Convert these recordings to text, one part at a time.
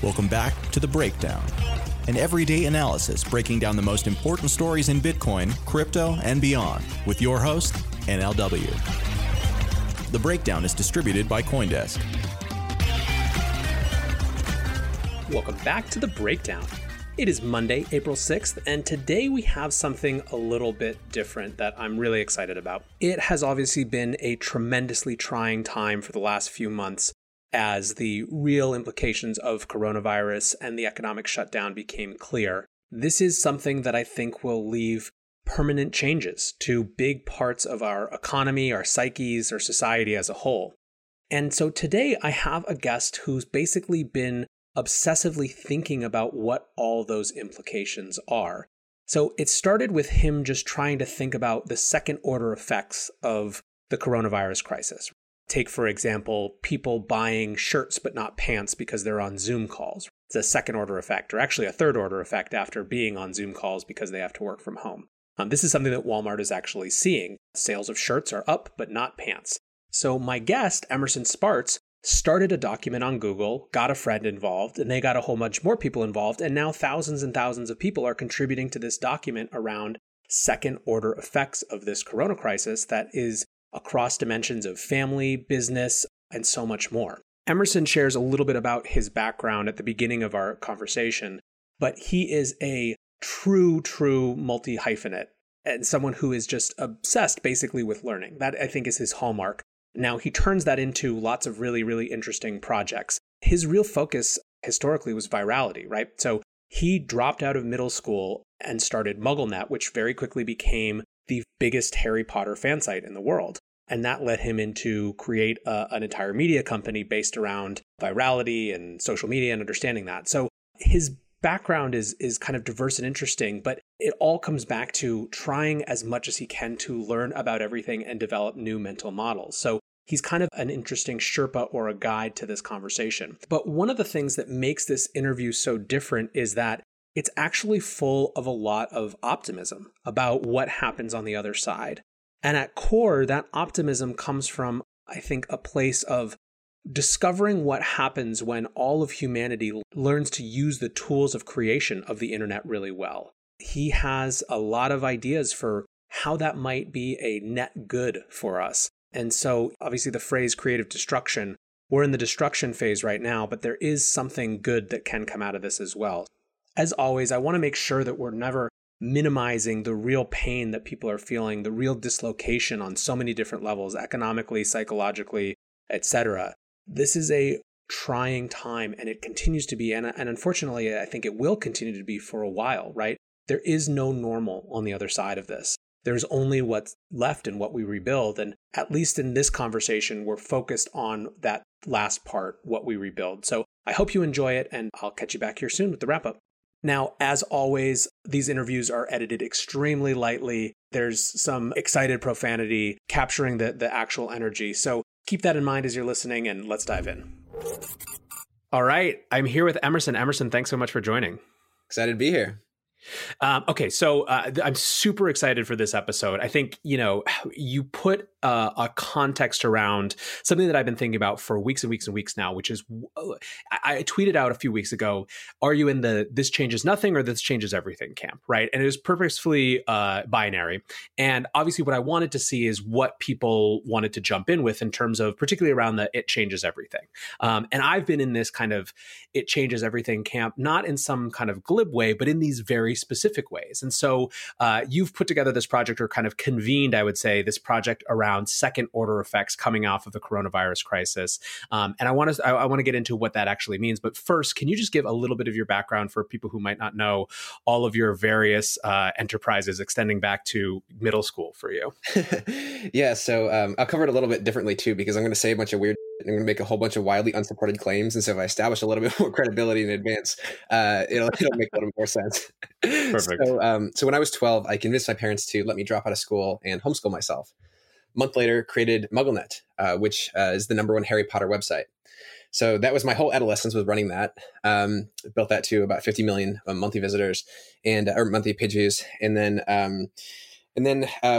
Welcome back to The Breakdown, an everyday analysis breaking down the most important stories in Bitcoin, crypto, and beyond, with your host, NLW. The Breakdown is distributed by CoinDesk. Welcome back to The Breakdown. It is Monday, April 6th, and today we have something a little bit different that I'm really excited about. It has obviously been a tremendously trying time for the last few months as the real implications of coronavirus and the economic shutdown became clear. This is something that I think will leave permanent changes to big parts of our economy, our psyches, our society as a whole. And so today I have a guest who's basically been obsessively thinking about what all those implications are. So it started with him just trying to think about the second order effects of the coronavirus crisis. Take, for example, people buying shirts but not pants because they're on Zoom calls. It's a second order effect, or actually a third order effect after being on Zoom calls because they have to work from home. This is something that Walmart is actually seeing. Sales of shirts are up but not pants. So my guest, Emerson Spartz, started a document on Google, got a friend involved, and they got a whole bunch more people involved, and now thousands and thousands of people are contributing to this document around second order effects of this corona crisis that is across dimensions of family, business, and so much more. Emerson shares a little bit about his background at the beginning of our conversation, but he is a true multi-hyphenate and someone who is just obsessed basically with learning. That, I think, is his hallmark. Now, he turns that into lots of really interesting projects. His real focus historically was virality, right? So he dropped out of middle school and started MuggleNet, which very quickly became the biggest Harry Potter fan site in the world. And that led him into create an entire media company based around virality and social media and understanding that. So his background is kind of diverse and interesting, but it all comes back to trying as much as he can to learn about everything and develop new mental models. So he's kind of an interesting Sherpa or a guide to this conversation. But one of the things that makes this interview so different is that it's actually full of a lot of optimism about what happens on the other side. And at core, that optimism comes from, I think, a place of discovering what happens when all of humanity learns to use the tools of creation of the internet really well. He has a lot of ideas for how that might be a net good for us. And so obviously the phrase creative destruction, we're in the destruction phase right now, but there is something good that can come out of this as well. As always, I want to make sure that we're never minimizing the real pain that people are feeling, the real dislocation on so many different levels, economically, psychologically, etc. This is a trying time, and it continues to be, and unfortunately, I think it will continue to be for a while, right? There is no normal on the other side of this. There's only what's left and what we rebuild, and at least in this conversation, we're focused on that last part, what we rebuild. So I hope you enjoy it, and I'll catch you back here soon with the wrap-up. Now, as always, these interviews are edited extremely lightly. There's some excited profanity capturing the actual energy. So keep that in mind as you're listening, and let's dive in. All right. I'm here with Emerson. Emerson, thanks so much for joining. Excited to be here. Okay, so I'm super excited for this episode. I think, you put a context around something that I've been thinking about for weeks and weeks and weeks now, which is, I tweeted out a few weeks ago, are you in the this changes nothing or this changes everything camp, right? And it was purposefully binary. And obviously what I wanted to see is what people wanted to jump in with in terms of particularly around the it changes everything. And I've been in this kind of it changes everything camp, not in some kind of glib way, but in these very specific ways. And so you've put together this project, or kind of convened, I would say, this project around second order effects coming off of the coronavirus crisis. And I want to get into what that actually means. But first, can you just give a little bit of your background for people who might not know all of your various enterprises extending back to middle school for you? Yeah, so I'll cover it a little bit differently too, because I'm going to say a bunch of weird I'm going to make a whole bunch of wildly unsupported claims. And so if I establish a little bit more credibility in advance, it'll make a little more sense. Perfect. So when I was 12, I convinced my parents to let me drop out of school and homeschool myself. A month later, created MuggleNet, which is the #1 Harry Potter website. So that was my whole adolescence, was running that. Built that to about 50 million monthly visitors or monthly page views. And then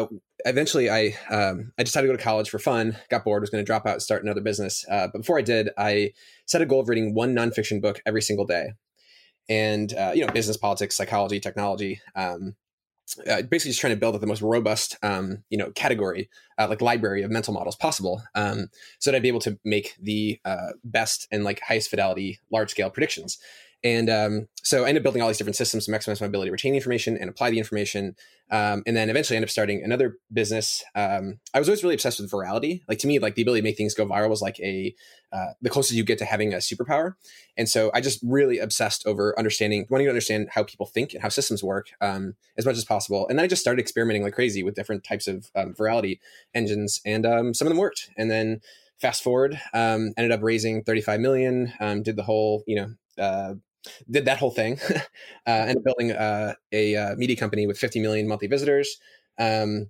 eventually I decided to go to college for fun, got bored, was going to drop out and start another business. But before I did, I set a goal of reading one nonfiction book every single day. And, business, politics, psychology, technology, basically just trying to build up the most robust, category, like library of mental models possible, so that I'd be able to make the best and like highest fidelity, large scale predictions. And so I ended up building all these different systems to maximize my ability to retain the information and apply the information. And then eventually ended up starting another business. I was always really obsessed with virality. Like to me, like the ability to make things go viral was like the closest you get to having a superpower. And so I just really obsessed over wanting to understand how people think and how systems work as much as possible. And then I just started experimenting like crazy with different types of virality engines, and some of them worked. And then fast forward, ended up raising 35 million, did the whole, did that whole thing, ended up building a media company with 50 million monthly visitors. And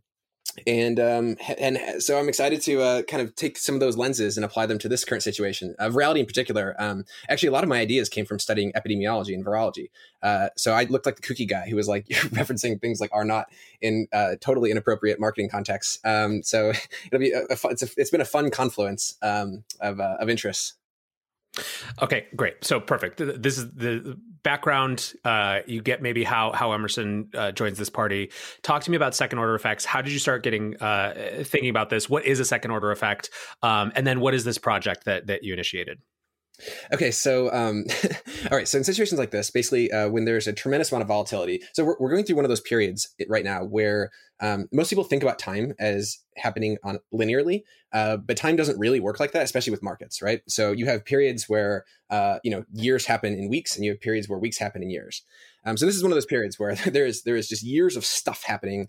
so I'm excited to kind of take some of those lenses and apply them to this current situation. Virality in particular, actually, a lot of my ideas came from studying epidemiology and virology. So I looked like the kooky guy who was like referencing things like R naught in totally inappropriate marketing contexts. So it'll be it's been a fun confluence of interests. Okay, great. So perfect. This is the background. You get maybe how Emerson joins this party. Talk to me about second order effects. How did you start getting thinking about this? What is a second order effect? And then what is this project that you initiated? Okay, so all right. So in situations like this, basically, when there's a tremendous amount of volatility, so we're going through one of those periods right now where most people think about time as happening on linearly, but time doesn't really work like that, especially with markets, right? So you have periods where years happen in weeks, and you have periods where weeks happen in years. So this is one of those periods where there is just years of stuff happening,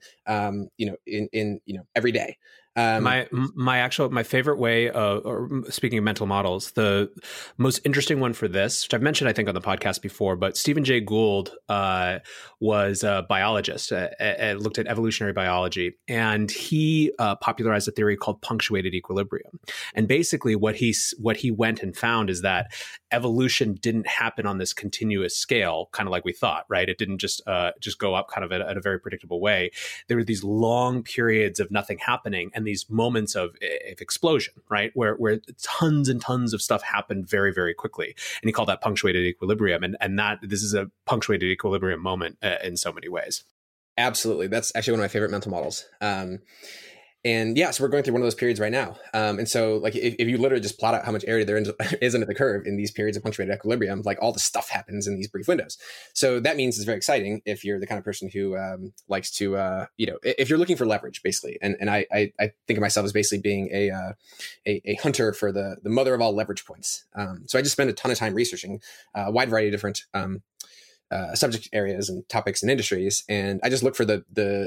in every day. My favorite way or speaking of mental models, the most interesting one for this, which I've mentioned, I think, on the podcast before, but Stephen Jay Gould was a biologist and looked at evolutionary biology, and he popularized a theory called punctuated equilibrium. And basically what he went and found is that evolution didn't happen on this continuous scale, kind of like we thought, right? It didn't just go up kind of at a very predictable way. There were these long periods of nothing happening, and these moments of explosion, right? Where tons and tons of stuff happened very, very quickly. And he called that punctuated equilibrium. And this is a punctuated equilibrium moment in so many ways. Absolutely. That's actually one of my favorite mental models. And yeah, so we're going through one of those periods right now. And so like if you literally just plot out how much area there is under the curve in these periods of punctuated equilibrium, like all the stuff happens in these brief windows. So that means it's very exciting if you're the kind of person who likes to, if you're looking for leverage, basically. And I think of myself as basically being a hunter for the mother of all leverage points. So I just spend a ton of time researching a wide variety of different subject areas and topics and industries, and I just look for the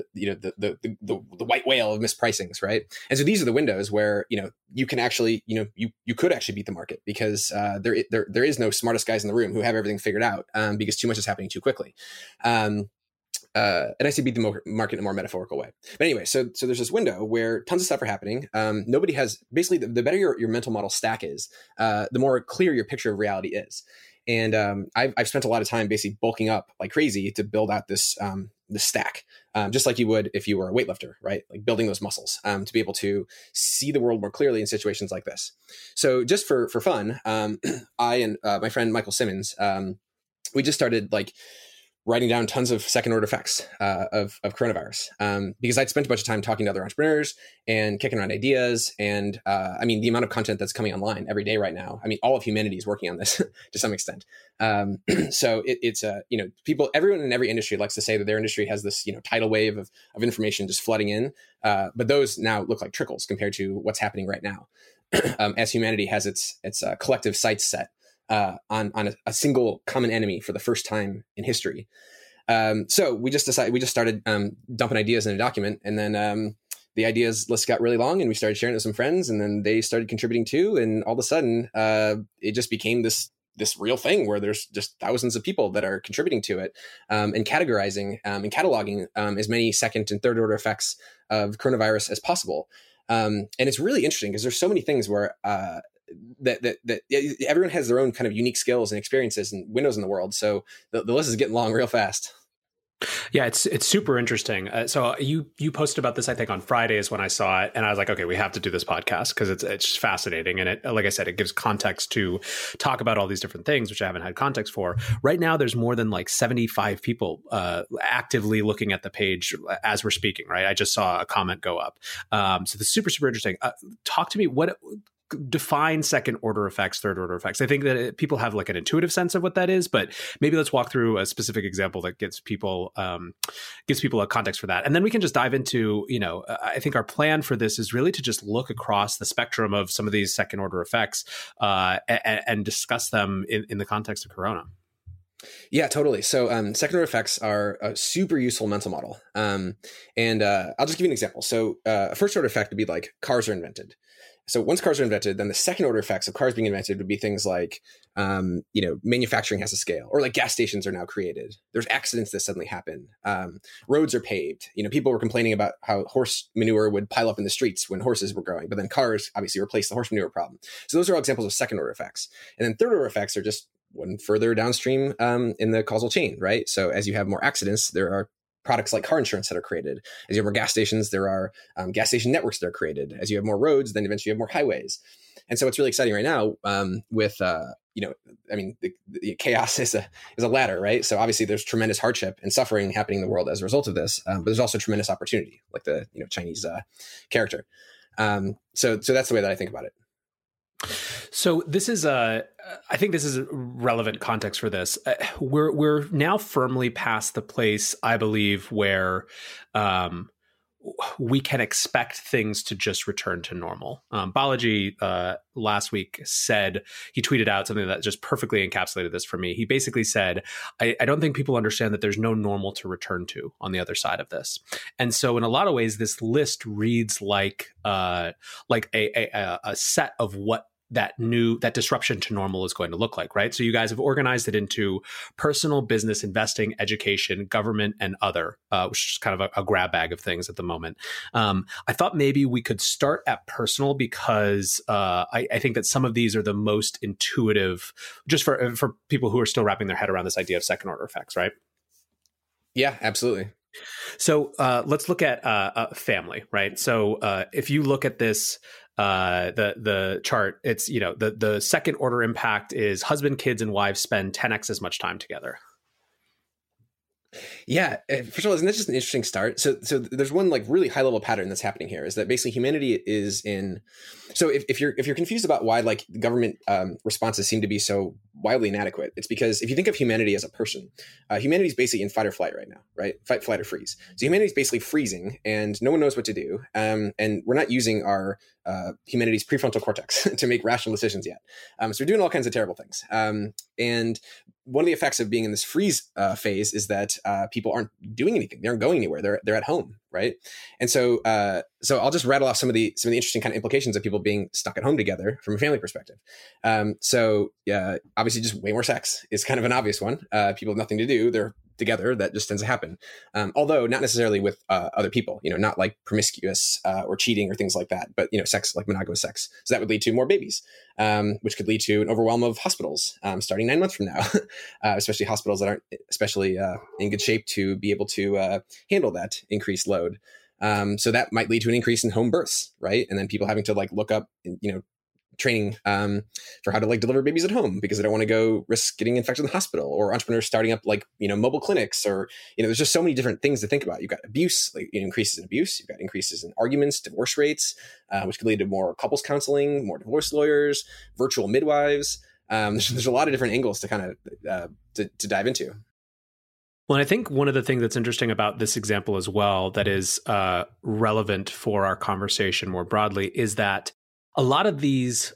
white whale of mispricings, right? And so these are the windows where you can actually you could actually beat the market, because there is no smartest guys in the room who have everything figured out, because too much is happening too quickly. And I say beat the market in a more metaphorical way. But anyway, so there's this window where tons of stuff are happening. Nobody has basically the better your mental model stack is, the more clear your picture of reality is. And I've spent a lot of time basically bulking up like crazy to build out this stack, just like you would if you were a weightlifter, right? Like building those muscles to be able to see the world more clearly in situations like this. So just for fun, I and my friend Michael Simmons, we just started like writing down tons of second order effects of coronavirus, because I'd spent a bunch of time talking to other entrepreneurs and kicking around ideas. And the amount of content that's coming online every day right now, all of humanity is working on this to some extent. So it's people, everyone in every industry likes to say that their industry has this, tidal wave of information just flooding in. But those now look like trickles compared to what's happening right now. As humanity has its collective sights set on a single common enemy for the first time in history. So we just started dumping ideas in a document, and then the ideas list got really long, and we started sharing it with some friends, and then they started contributing too, and all of a sudden it just became this real thing where there's just thousands of people that are contributing to it, and categorizing and cataloging as many second and third order effects of coronavirus as possible. And it's really interesting because there's so many things where that everyone has their own kind of unique skills and experiences and windows in the world. So the list is getting long real fast. Yeah, it's super interesting. So you posted about this, I think, on Friday is when I saw it, and I was like, okay, we have to do this podcast because it's just fascinating, and it, like I said, it gives context to talk about all these different things, which I haven't had context for. Right now, there's more than like 75 people actively looking at the page as we're speaking. Right, I just saw a comment go up. So this is super interesting. Talk to me. What define second order effects, third order effects? I think that people have like an intuitive sense of what that is, but maybe let's walk through a specific example that gives people a context for that. And then we can just dive into, I think our plan for this is really to just look across the spectrum of some of these second order effects and discuss them in the context of Corona. Yeah, totally. So second order effects are a super useful mental model. And I'll just give you an example. So a first order effect would be like cars are invented. So once cars are invented, then the second order effects of cars being invented would be things like, manufacturing has a scale, or like gas stations are now created. There's accidents that suddenly happen. Roads are paved. People were complaining about how horse manure would pile up in the streets when horses were growing, but then cars obviously replaced the horse manure problem. So those are all examples of second order effects. And then third order effects are just one further downstream in the causal chain, right? So as you have more accidents, there are products like car insurance that are created. As you have more gas stations, there are gas station networks that are created. As you have more roads, then eventually you have more highways. And so what's really exciting right now with, the chaos is a ladder, right? So obviously there's tremendous hardship and suffering happening in the world as a result of this, but there's also tremendous opportunity, like the Chinese character. So that's the way that I think about it. So this is I think this is relevant context for this. We're now firmly past the place, I believe, where we can expect things to just return to normal. Balaji last week said, he tweeted out something that just perfectly encapsulated this for me. He basically said, I don't think people understand that there's no normal to return to on the other side of this. And so in a lot of ways, this list reads like a set of what that disruption to normal is going to look like, right? So you guys have organized it into personal, business, investing, education, government, and other, which is kind of a grab bag of things at the moment. I thought maybe we could start at personal because I think that some of these are the most intuitive, just for people who are still wrapping their head around this idea of second order effects, right? Yeah, absolutely. So let's look at family, right? So if you look at this, the chart, it's, the second order impact is husband, kids, and wives spend 10x as much time together. Yeah. First of all, isn't that just an interesting start? So there's one like really high level pattern that's happening here is that basically humanity is in. So if you're confused about why like government responses seem to be so wildly inadequate, it's because if you think of humanity as a person, humanity is basically in fight or flight right now, right? Fight, flight, or freeze. So humanity is basically freezing and no one knows what to do. And we're not using our humanity's prefrontal cortex to make rational decisions yet. So we're doing all kinds of terrible things. And one of the effects of being in this freeze phase is that people aren't doing anything. They aren't going anywhere. They're at home, right? And so I'll just rattle off some of the interesting kind of implications of people being stuck at home together from a family perspective. Obviously, just way more sex is kind of an obvious one. People have nothing to do. They're together. That just tends to happen. Although not necessarily with other people, not like promiscuous or cheating or things like that, but, sex, like monogamous sex. So that would lead to more babies, which could lead to an overwhelm of hospitals starting 9 months from now, especially hospitals that aren't especially in good shape to be able to handle that increased load. So that might lead to an increase in home births, right? And then people having to like look up, training for how to like deliver babies at home because they don't want to go risk getting infected in the hospital, or entrepreneurs starting up like, mobile clinics, or, there's just so many different things to think about. You've got abuse, like increases in abuse. You've got increases in arguments, divorce rates, which could lead to more couples counseling, more divorce lawyers, virtual midwives. There's a lot of different angles to kind of to dive into. Well, and I think one of the things that's interesting about this example as well that is relevant for our conversation more broadly is that a lot of these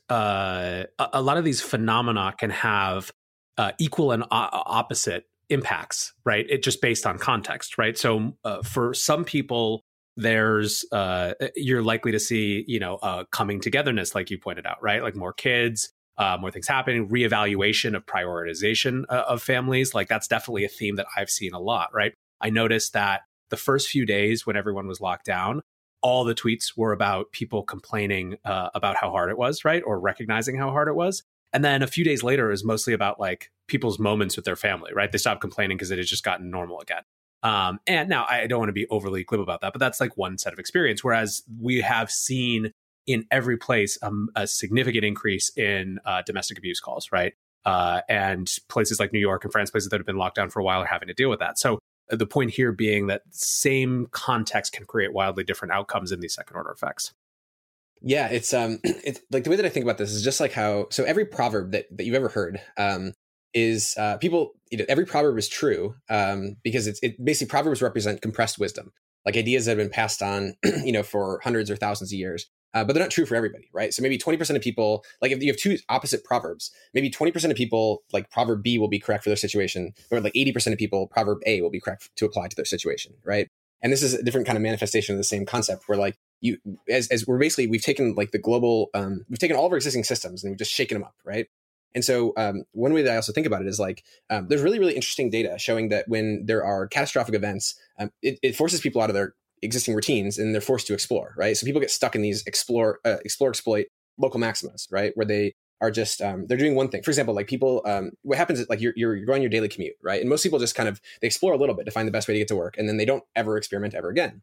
phenomena can have equal and opposite impacts, right? It just based on context, right? So for some people, there's you're likely to see coming togetherness, like you pointed out, right? Like more kids, more things happening, reevaluation of prioritization of families. Like that's definitely a theme that I've seen a lot, right? I noticed that the first few days when everyone was locked down, all the tweets were about people complaining about how hard it was, right? Or recognizing how hard it was. And then a few days later, it was mostly about like people's moments with their family, right? They stopped complaining because it had just gotten normal again. And now I don't want to be overly glib about that, but that's like one set of experience. Whereas we have seen in every place a significant increase in domestic abuse calls, right? And places like New York and France, places that have been locked down for a while, are having to deal with that. So the point here being that same context can create wildly different outcomes in these second order effects. Yeah, it's like the way that I think about this is just like how, so every proverb that you've ever heard is people, every proverb is true because it basically proverbs represent compressed wisdom, like ideas that have been passed on, for hundreds or thousands of years. But they're not true for everybody, right? So maybe 20% of people, like if you have two opposite proverbs, maybe 20% of people, like proverb B will be correct for their situation, or like 80% of people, proverb A will be correct to apply to their situation, right? And this is a different kind of manifestation of the same concept where like as we're basically, we've taken like the global, we've taken all of our existing systems and we've just shaken them up, right? And so one way that I also think about it is like, there's really, really interesting data showing that when there are catastrophic events, it forces people out of their existing routines and they're forced to explore, right? So people get stuck in these explore, exploit local maximas, right? Where they are just, they're doing one thing. For example, like people, what happens is like you're going your daily commute, right? And most people just kind of, they explore a little bit to find the best way to get to work. And then they don't ever experiment ever again.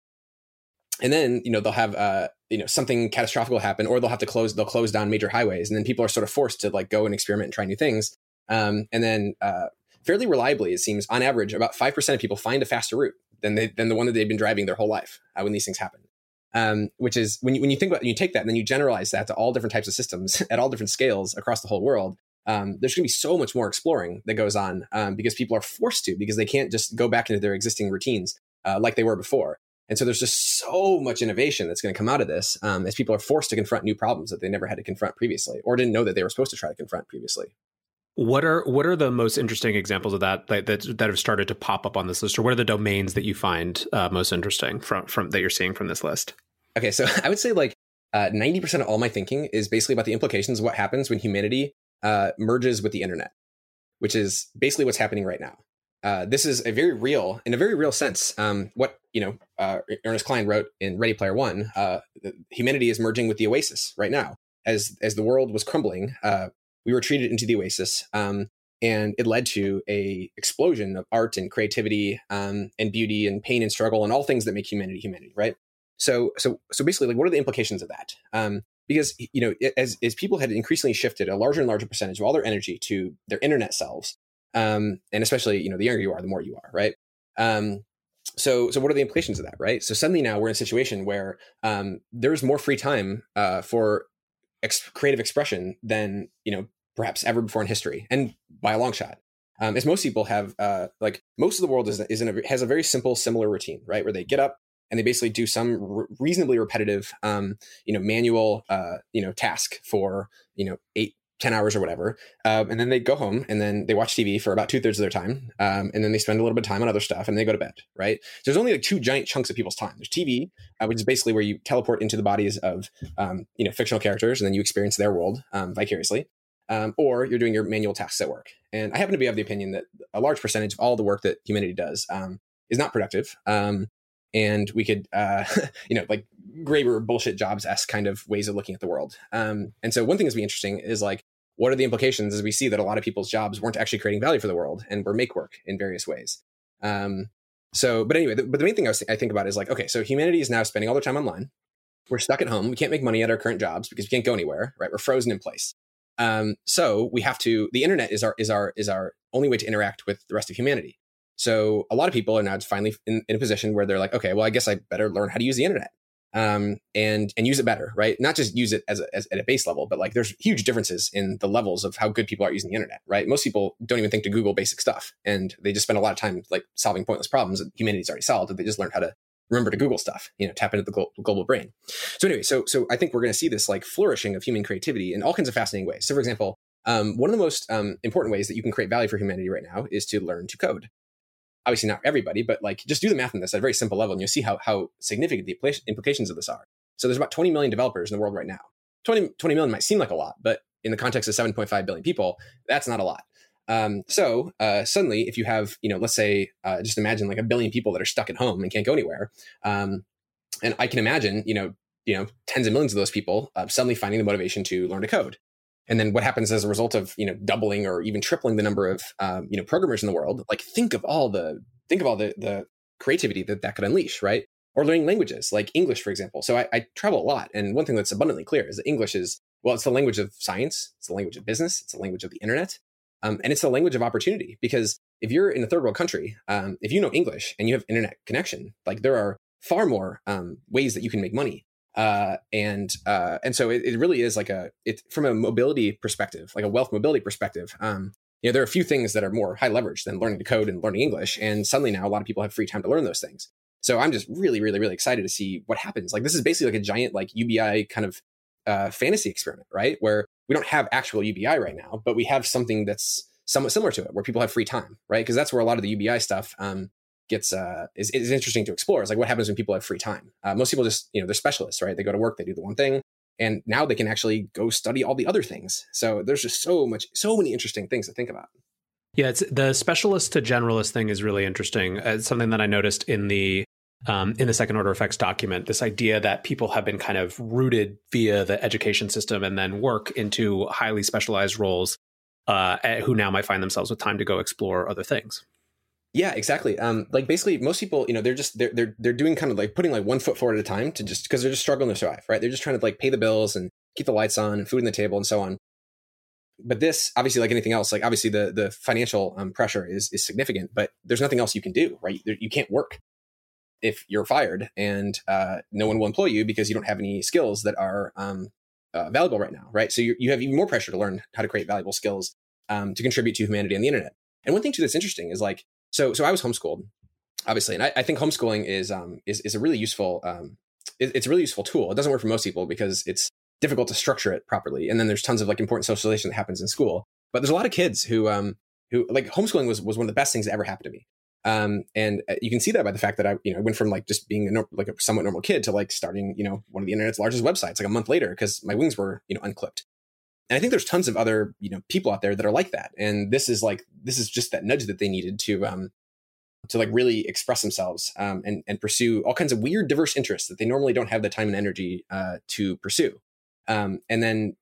And then, they'll have, something catastrophic will happen, or they'll close down major highways. And then people are sort of forced to like go and experiment and try new things. And then fairly reliably, it seems on average, about 5% of people find a faster route than the one that they've been driving their whole life when these things happen. Which is when you think about, you take that and then you generalize that to all different types of systems at all different scales across the whole world. There's going to be so much more exploring that goes on because people are forced to, because they can't just go back into their existing routines like they were before. And so there's just so much innovation that's going to come out of this as people are forced to confront new problems that they never had to confront previously, or didn't know that they were supposed to try to confront previously. What are the most interesting examples of that have started to pop up on this list, or what are the domains that you find most interesting from that you're seeing from this list? Okay, so I would say like 90% of all my thinking is basically about the implications of what happens when humanity merges with the internet, which is basically what's happening right now. This is in a very real sense, what Ernest Cline wrote in Ready Player One. Humanity is merging with the Oasis right now. As the world was crumbling, we retreated into the Oasis, and it led to a explosion of art and creativity, and beauty and pain and struggle and all things that make humanity, right? So basically, like, what are the implications of that? Because as people had increasingly shifted a larger and larger percentage of all their energy to their internet selves, and especially the younger you are, the more you are, right? So what are the implications of that, right? So suddenly now we're in a situation where there's more free time for creative expression than perhaps ever before in history, and by a long shot. As most people have, most of the world has a very simple, similar routine, right? Where they get up and they basically do some reasonably repetitive, manual, task for 8-10 hours or whatever, and then they go home and then they watch TV for about 2/3 of their time, and then they spend a little bit of time on other stuff and they go to bed, right? So there's only like two giant chunks of people's time. There's TV, which is basically where you teleport into the bodies of fictional characters and then you experience their world vicariously, or you're doing your manual tasks at work. And I happen to be of the opinion that a large percentage of all the work that humanity does is not productive. And we could, like Graeber bullshit jobs-esque kind of ways of looking at the world. And so one thing that's be interesting is like, what are the implications as we see that a lot of people's jobs weren't actually creating value for the world and were make work in various ways. But anyway, the main thing I think about is like, okay, so humanity is now spending all their time online. We're stuck at home. We can't make money at our current jobs because we can't go anywhere, right? We're frozen in place. So we have to, the internet is our only way to interact with the rest of humanity. So a lot of people are now finally in a position where they're like, okay, well, I guess I better learn how to use the internet, and use it better, right? Not just use it as at a base level, but like there's huge differences in the levels of how good people are using the internet, right? Most people don't even think to Google basic stuff, and they just spend a lot of time like solving pointless problems that humanity's already solved. They just learn how to remember to Google stuff, tap into the global brain. So anyway, so I think we're going to see this like flourishing of human creativity in all kinds of fascinating ways. So for example, one of the most important ways that you can create value for humanity right now is to learn to code. Obviously not everybody, but like just do the math on this at a very simple level and you'll see how significant the implications of this are. So there's about 20 million developers in the world right now. 20 million might seem like a lot, but in the context of 7.5 billion people, that's not a lot. So suddenly if you have, let's say, just imagine like 1 billion people that are stuck at home and can't go anywhere. And I can imagine, tens of millions of those people suddenly finding the motivation to learn to code. And then what happens as a result of, doubling or even tripling the number of, programmers in the world? Like, think of all the creativity that could unleash, right? Or learning languages like English, for example. So I travel a lot. And one thing that's abundantly clear is that English is, well, it's the language of science. It's the language of business. It's the language of the internet. And it's the language of opportunity, because if you're in a third world country, if you know English and you have internet connection, like, there are far more ways that you can make money. And so it really is like from a mobility perspective, like a wealth mobility perspective. There are a few things that are more high leverage than learning to code and learning English. And suddenly now a lot of people have free time to learn those things. So I'm just really, really, really excited to see what happens. Like, this is basically like a giant, like, UBI kind of fantasy experiment, right? Where we don't have actual UBI right now, but we have something that's somewhat similar to it, where people have free time, right? Because that's where a lot of the UBI stuff is interesting to explore. It's like, what happens when people have free time? Most people just, they're specialists, right? They go to work, they do the one thing, and now they can actually go study all the other things. So there's just so many interesting things to think about. Yeah, it's the specialist to generalist thing is really interesting. It's something that I noticed in the second order effects document, this idea that people have been kind of rooted via the education system and then work into highly specialized roles, who now might find themselves with time to go explore other things. Yeah, exactly. Like, basically most people, they're doing kind of like putting like one foot forward at a time because they're just struggling to survive, right? They're just trying to like pay the bills and keep the lights on and food on the table and so on. But this, obviously, like anything else, like, obviously the financial pressure is significant, but there's nothing else you can do, right? You can't work if you're fired, and no one will employ you because you don't have any skills that are valuable right now, right? So you have even more pressure to learn how to create valuable skills to contribute to humanity on the internet. And one thing too that's interesting is like, so I was homeschooled, obviously, and I think homeschooling is a really useful it's a really useful tool. It doesn't work for most people because it's difficult to structure it properly, and then there's tons of like important socialization that happens in school. But there's a lot of kids who like, homeschooling was one of the best things that ever happened to me. And you can see that by the fact that I went from like just being a somewhat normal kid to like starting one of the internet's largest websites like a month later, because my wings were unclipped. And I think there's tons of other people out there that are like that, and this is just that nudge that they needed to like really express themselves and pursue all kinds of weird diverse interests that they normally don't have the time and energy to pursue. And then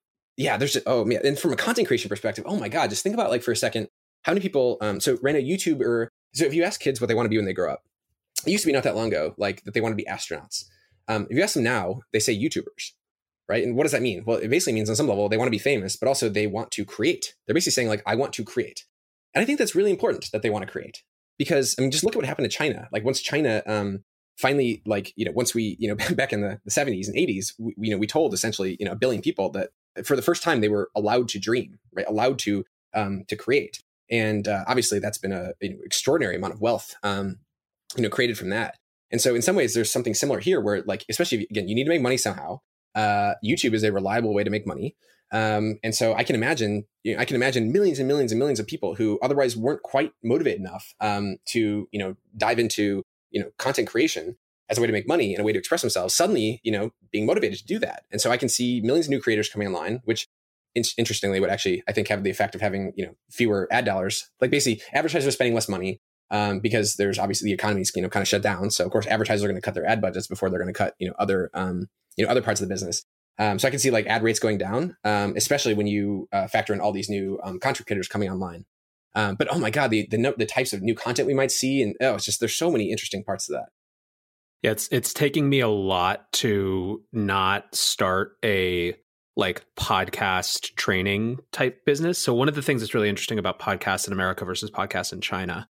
and from a content creation perspective, oh my god, just think about, like, for a second, how many people so Raina, YouTuber. So if you ask kids what they want to be when they grow up, it used to be not that long ago, like, that they want to be astronauts. If you ask them now, they say YouTubers, right? And what does that mean? Well, it basically means on some level they want to be famous, but also they want to create. They're basically saying, like, I want to create. And I think that's really important that they want to create, because just look at what happened to China. Like, once China finally, like, once we, back in the 70s and 80s, we told essentially, 1 billion people that for the first time they were allowed to dream, right? Allowed to create. And obviously that's been a extraordinary amount of wealth, created from that. And so in some ways there's something similar here where, like, especially again, you need to make money somehow. YouTube is a reliable way to make money. And so I can imagine millions and millions and millions of people who otherwise weren't quite motivated enough to, dive into, content creation as a way to make money and a way to express themselves, suddenly, being motivated to do that. And so I can see millions of new creators coming online, which interestingly would actually, I think, have the effect of having, fewer ad dollars. Like, basically advertisers are spending less money because there's obviously the economy's, kind of shut down. So of course advertisers are going to cut their ad budgets before they're going to cut, other parts of the business. So I can see, like, ad rates going down, especially when you factor in all these new content creators coming online. But oh my God, the types of new content we might see, and it's just, there's so many interesting parts to that. Yeah, it's taking me a lot to not start a like podcast training type business. So one of the things that's really interesting about podcasts in America versus podcasts in China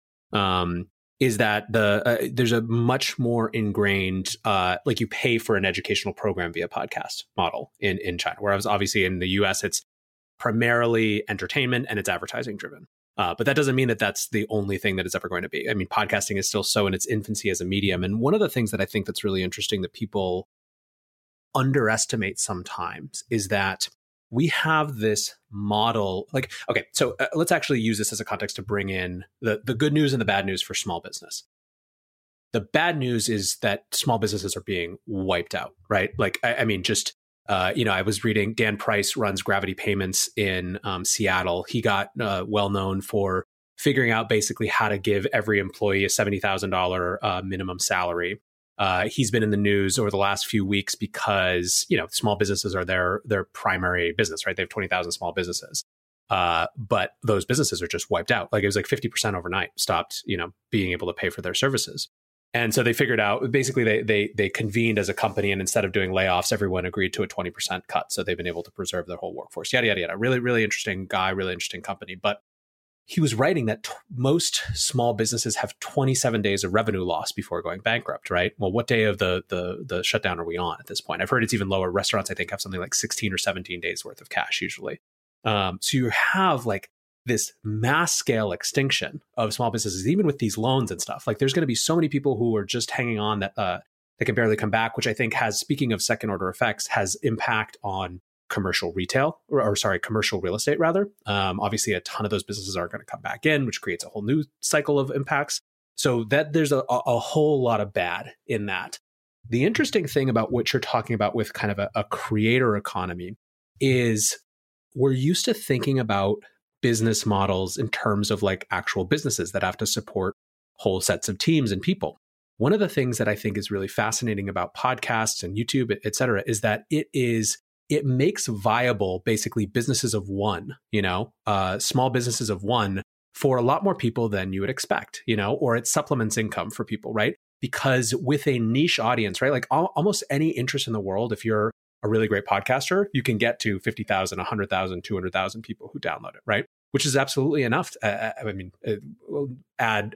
is that there's a much more ingrained, like, you pay for an educational program via podcast model in China, whereas obviously in the US, it's primarily entertainment and it's advertising driven. But that doesn't mean that that's the only thing that it's ever going to be. I mean, podcasting is still so in its infancy as a medium. And one of the things that I think that's really interesting that people underestimate sometimes is that we have this model, like, okay, so let's actually use this as a context to bring in the good news and the bad news for small business. The bad news is that small businesses are being wiped out, right? Like, I mean, just, I was reading, Dan Price runs Gravity Payments in Seattle. He got well known for figuring out basically how to give every employee a $70,000 minimum salary He's been in the news over the last few weeks because, small businesses are their primary business, right? They have 20,000 small businesses. But those businesses are just wiped out. Like it was like 50% overnight stopped, being able to pay for their services. And so they figured out, basically they convened as a company, and instead of doing layoffs, everyone agreed to a 20% cut. So they've been able to preserve their whole workforce, yada, yada, yada. Really, really interesting guy, really interesting company. But he was writing that most small businesses have 27 days of revenue loss before going bankrupt, right? Well, what day of the shutdown are we on at this point? I've heard it's even lower. Restaurants, I think, have something like 16 or 17 days worth of cash usually. So you have like this mass scale extinction of small businesses, even with these loans and stuff. Like there's going to be so many people who are just hanging on that they can barely come back, which I think has, speaking of second order effects, has impact on commercial retail commercial real estate rather. Obviously a ton of those businesses aren't going to come back in, which creates a whole new cycle of impacts. So that there's a whole lot of bad in that. The interesting thing about what you're talking about with kind of a creator economy is we're used to thinking about business models in terms of like actual businesses that have to support whole sets of teams and people. One of the things that I think is really fascinating about podcasts and YouTube, et cetera, is that it makes viable basically businesses of one, small businesses of one for a lot more people than you would expect, or it supplements income for people, right? Because with a niche audience, right? Like almost any interest in the world, if you're a really great podcaster, you can get to 50,000, 100,000, 200,000 people who download it, right? Which is absolutely enough. Ad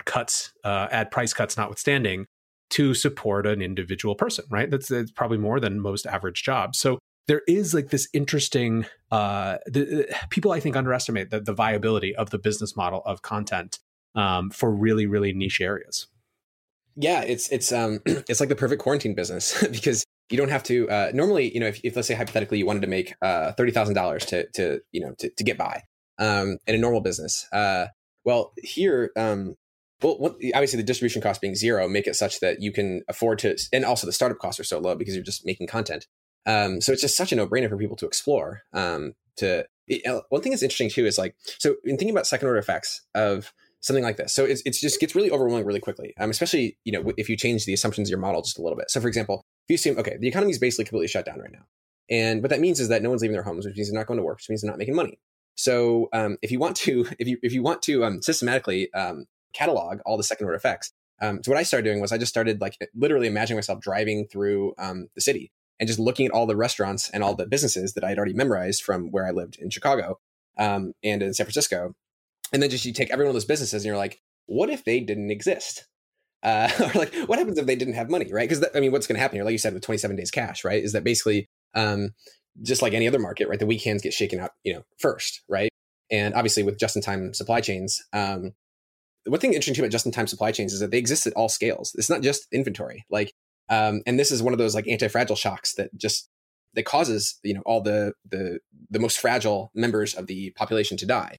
price cuts notwithstanding, to support an individual person, right? That's probably more than most average jobs. So there is like this interesting, people I think underestimate the viability of the business model of content for really, really niche areas. Yeah, it's like the perfect quarantine business because you don't have to normally, if let's say hypothetically you wanted to make $30,000 to get by in a normal business. Well, here, obviously the distribution costs being zero make it such that you can afford to, and also the startup costs are so low because you're just making content. So it's just such a no-brainer for people to explore. One thing that's interesting too is like, so in thinking about second order effects of something like this, so it's just gets really overwhelming really quickly. Especially, if you change the assumptions of your model just a little bit. So for example, if you assume, okay, the economy is basically completely shut down right now. And what that means is that no one's leaving their homes, which means they're not going to work, which means they're not making money. So if you want to systematically catalog all the second order effects, so what I started doing was I just started like literally imagining myself driving through the city and just looking at all the restaurants and all the businesses that I had already memorized from where I lived in Chicago and in San Francisco. And then just you take every one of those businesses and you're like, what if they didn't exist? Or like, what happens if they didn't have money, right? Because what's going to happen here, like you said, with 27 days cash, right, is that basically just like any other market, right, the weak hands get shaken out, first, right? And obviously with just-in-time supply chains, one thing interesting too about just-in-time supply chains is that they exist at all scales. It's not just inventory, like, and this is one of those like anti-fragile shocks that causes all the most fragile members of the population to die.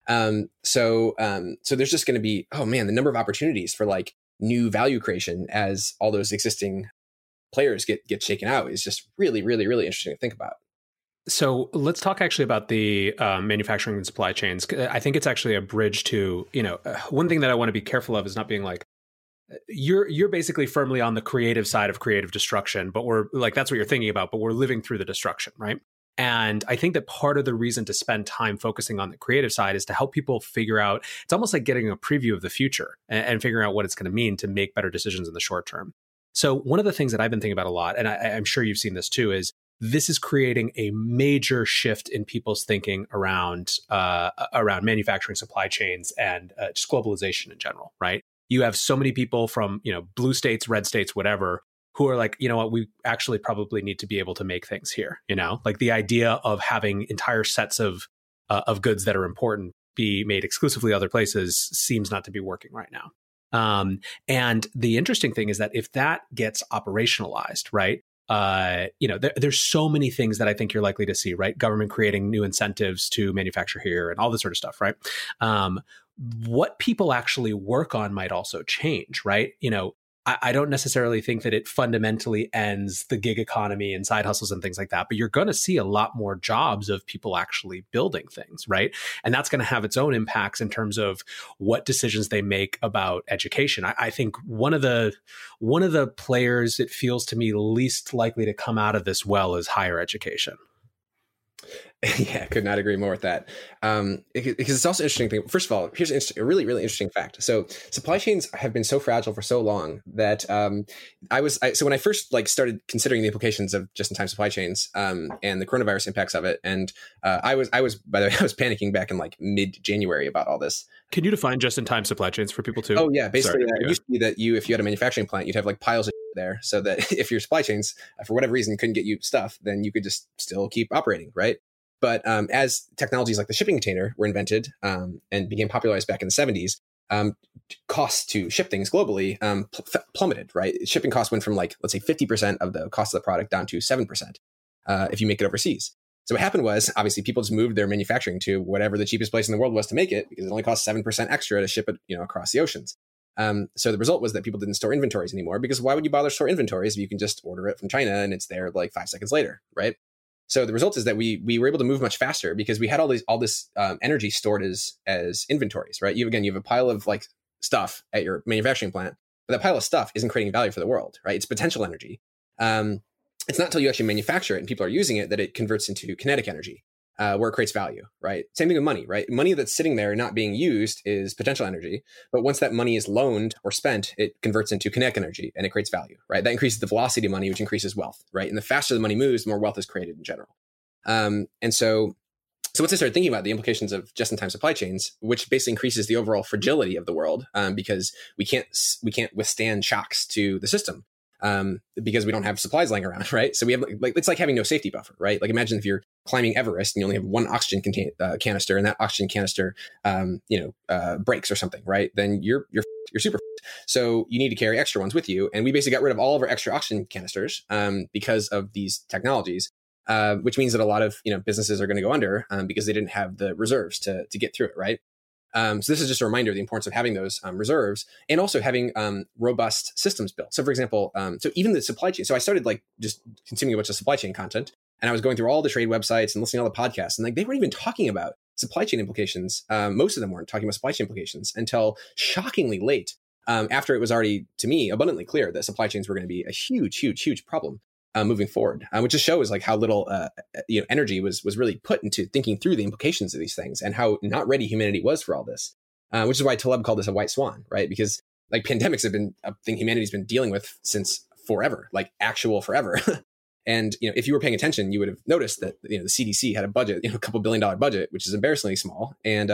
So there's just going to be, oh man, the number of opportunities for like new value creation as all those existing players get shaken out is just really, really, really interesting to think about. So let's talk actually about the manufacturing and supply chains. I think it's actually a bridge to, one thing that I want to be careful of is not being like, you're basically firmly on the creative side of creative destruction, but we're like, that's what you're thinking about, but we're living through the destruction, right? And I think that part of the reason to spend time focusing on the creative side is to help people figure out, it's almost like getting a preview of the future and figuring out what it's going to mean to make better decisions in the short term. So one of the things that I've been thinking about a lot, and I'm sure you've seen this too, is this is creating a major shift in people's thinking around manufacturing supply chains and just globalization in general, right? You have so many people from, blue states, red states, whatever, who are like, what, we actually probably need to be able to make things here, like the idea of having entire sets of goods that are important be made exclusively other places seems not to be working right now. And the interesting thing is that if that gets operationalized, right, there's so many things that I think you're likely to see, right? Government creating new incentives to manufacture here and all this sort of stuff, right? What people actually work on might also change, right? I don't necessarily think that it fundamentally ends the gig economy and side hustles and things like that, but you're going to see a lot more jobs of people actually building things, right? And that's going to have its own impacts in terms of what decisions they make about education. I think one of the players it feels to me least likely to come out of this well is higher education. Yeah, could not agree more with that. Because it's also an interesting thing. First of all, here's a really, really interesting fact. So supply chains have been so fragile for so long that so when I first started considering the implications of just-in-time supply chains and the coronavirus impacts of it, and I was by the way, I was panicking back in mid-January about all this. Can you define just-in-time supply chains for people too? Oh yeah, basically it used to be that if you had a manufacturing plant, you'd have piles of there, so that if your supply chains for whatever reason couldn't get you stuff, then you could just still keep operating, right? But as technologies like the shipping container were invented and became popularized back in the 70s, costs to ship things globally plummeted, right? Shipping costs went from let's say 50% of the cost of the product down to 7% if you make it overseas. So what happened was, obviously, people just moved their manufacturing to whatever the cheapest place in the world was to make it, because it only costs 7% extra to ship it across the oceans. So the result was that people didn't store inventories anymore, because why would you bother store inventories if you can just order it from China and it's there 5 seconds later, right? So the result is that we were able to move much faster because we had all this energy stored as inventories, right? You have a pile of stuff at your manufacturing plant, but that pile of stuff isn't creating value for the world, right? It's potential energy. It's not until you actually manufacture it and people are using it that it converts into kinetic energy, where it creates value, right? Same thing with money, right? Money that's sitting there not being used is potential energy, but once that money is loaned or spent, it converts into kinetic energy and it creates value, right? That increases the velocity of money, which increases wealth, right? And the faster the money moves, the more wealth is created in general. And so once I started thinking about the implications of just-in-time supply chains, which basically increases the overall fragility of the world, because we can't withstand shocks to the system. Because we don't have supplies lying around, right? So we have it's like having no safety buffer, right? Imagine if you're climbing Everest and you only have one oxygen canister, and that oxygen canister, breaks or something, right? Then you're super f***ed. So you need to carry extra ones with you, and we basically got rid of all of our extra oxygen canisters because of these technologies, which means that a lot of businesses are going to go under because they didn't have the reserves to get through it, right? So this is just a reminder of the importance of having those reserves, and also having robust systems built. So for example, so even the supply chain, so I started just consuming a bunch of supply chain content, and I was going through all the trade websites and listening to all the podcasts, and they weren't even talking about supply chain implications. Most of them weren't talking about supply chain implications until shockingly late, after it was already, to me, abundantly clear that supply chains were going to be a huge, huge, huge problem moving forward, which just shows how little energy was really put into thinking through the implications of these things, and how not ready humanity was for all this, which is why Taleb called this a white swan, right? Because pandemics have been a thing humanity's been dealing with since forever, actual forever. And if you were paying attention, you would have noticed that the CDC had a budget, a couple $1 billion budget, which is embarrassingly small, and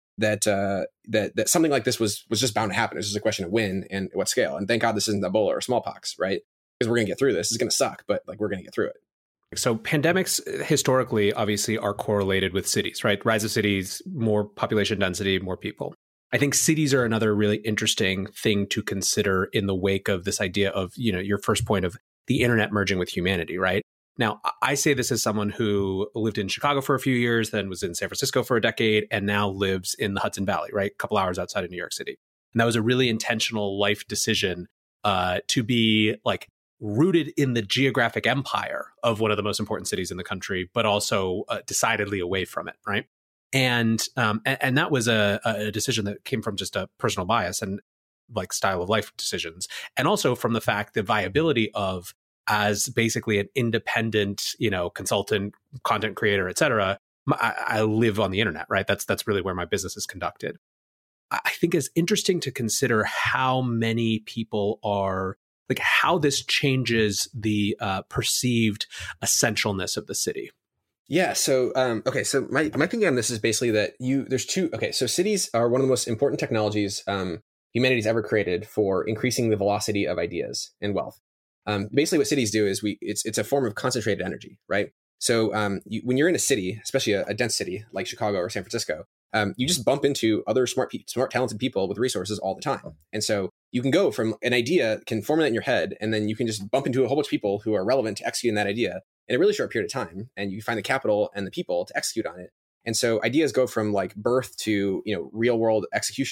that something like this was just bound to happen. It's just a question of when and what scale. And thank God this isn't Ebola or smallpox, right? Because we're going to get through this. It's going to suck, but we're going to get through it. So pandemics historically, obviously, are correlated with cities, right? Rise of cities, more population density, more people. I think cities are another really interesting thing to consider in the wake of this idea of, your first point of the internet merging with humanity, right? Now, I say this as someone who lived in Chicago for a few years, then was in San Francisco for a decade, and now lives in the Hudson Valley, right? A couple hours outside of New York City. And that was a really intentional life decision to be rooted in the geographic empire of one of the most important cities in the country, but also decidedly away from it, right? And that was a decision that came from just a personal bias and style of life decisions, and also from the fact the viability of, as basically an independent, consultant, content creator, et cetera. I live on the internet, right? That's really where my business is conducted. I think it's interesting to consider how many people are how this changes the perceived essentialness of the city. Yeah. So, okay. So my thinking on this is basically that there's two. Okay. So cities are one of the most important technologies humanity's ever created for increasing the velocity of ideas and wealth. Basically what cities do is it's a form of concentrated energy, right? So when you're in a city, especially a dense city like Chicago or San Francisco, you just bump into other smart, talented people with resources all the time. And so you can go from an idea, can formulate in your head, and then you can just bump into a whole bunch of people who are relevant to executing that idea in a really short period of time. And you find the capital and the people to execute on it. And so ideas go from birth to, real world execution